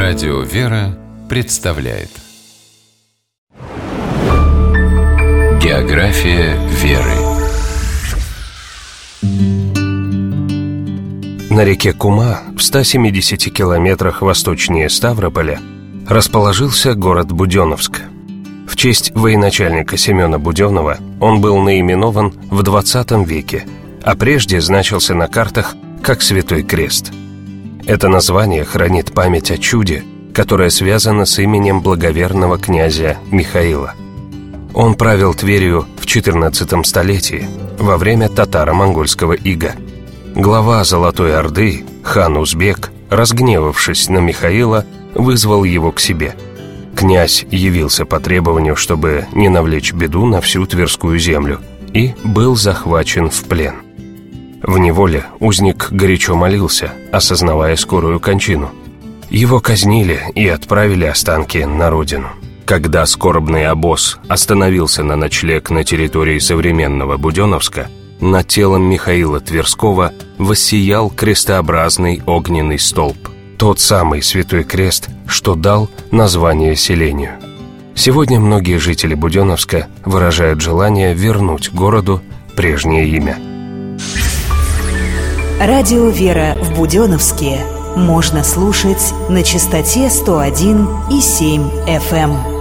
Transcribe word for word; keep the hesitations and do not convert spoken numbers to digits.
Радио «Вера» представляет География веры. На реке Кума, в ста семидесяти километрах восточнее Ставрополя, расположился город Буденновск. В честь военачальника Семена Буденного он был наименован в двадцатом веке, а прежде значился на картах как Святой Крест. Это название хранит память о чуде, которое связано с именем благоверного князя Михаила. Он правил Тверью в четырнадцатом столетии, во время татаро-монгольского ига. Глава Золотой Орды, хан Узбек, разгневавшись на Михаила, вызвал его к себе. Князь явился по требованию, чтобы не навлечь беду на всю Тверскую землю, и был захвачен в плен. В неволе узник горячо молился, осознавая скорую кончину. Его казнили и отправили останки на родину. Когда скорбный обоз остановился на ночлег на территории современного Буденновска, над телом Михаила Тверского воссиял крестообразный огненный столб. Тот самый Святой Крест, что дал название селению. Сегодня многие жители Буденновска выражают желание вернуть городу прежнее имя. Радио «Вера» в Буденновске можно слушать на частоте сто один и семь эф эм.